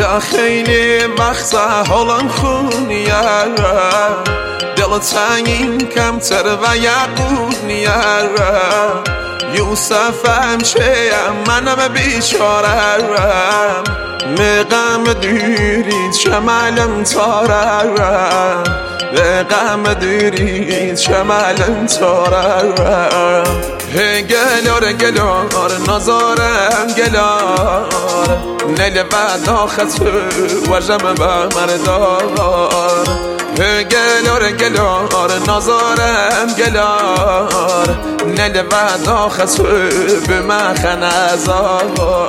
یا خیلی وقت حالم خونیه دل تنگین کمتر و یقونیه یوسف همشیم منم بیچارم به غم دیرید شمالم تارم به غم دیرید شمالم تارم گلار گلار نازارم گلار نل و داخت وجم با مردار گلار گلار نازارم گلار نل و داخت به مخن ازار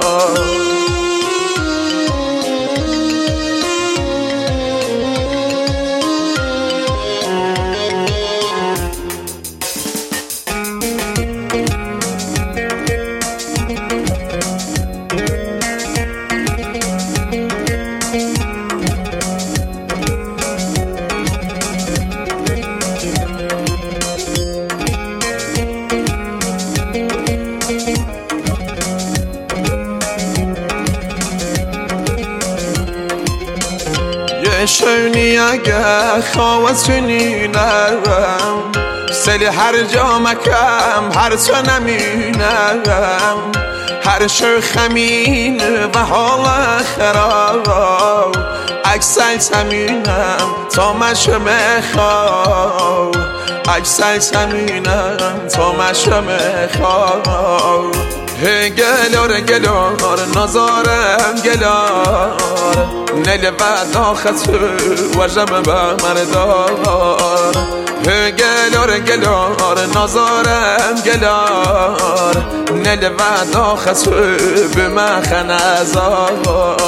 شونی اگه خواتونی نرم سلی هر جا مکم هر تو نمینم هر شو خمین و حال خراب اکسای تمینم تا مشم خواب اکسای تمینم تا مشم خواب گلار گلار نازارم گلار نل و داخت وجم با مردار گلار گلار نازارم گلار نل و داخت به مخن ازار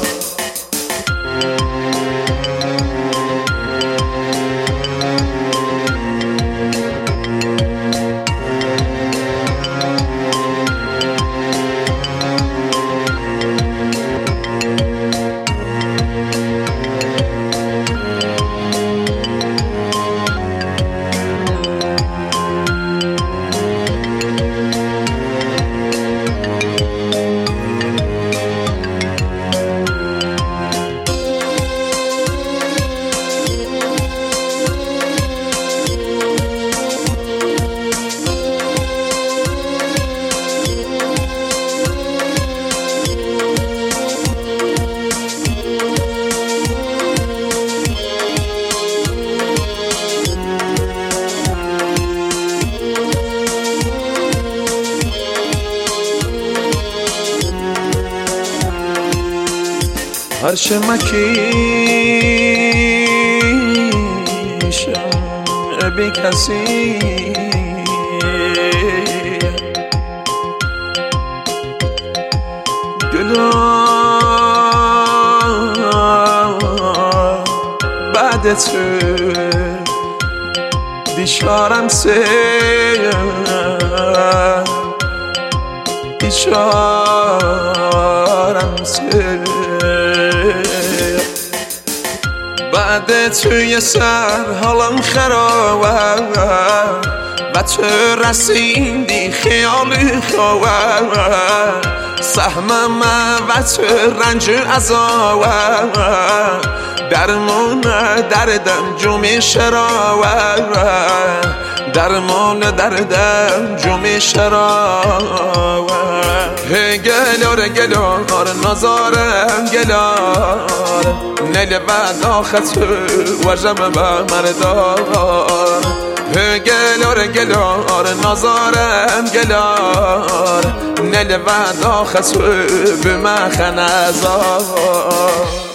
هرچه مکیشم بی کسی گلا بعد تو بیشارم بعد توی سر حالم خرابه و تو رسیدی خیالی خوابه سهمم و تو رنج عذابه درمون دردم جمعی شرابه درمان دردم جمعی شرابه گلار گلار نازارم گلار نل و داخت وجم با مردار گلار گلار نازارم گلار نل و داخت به مخن ازار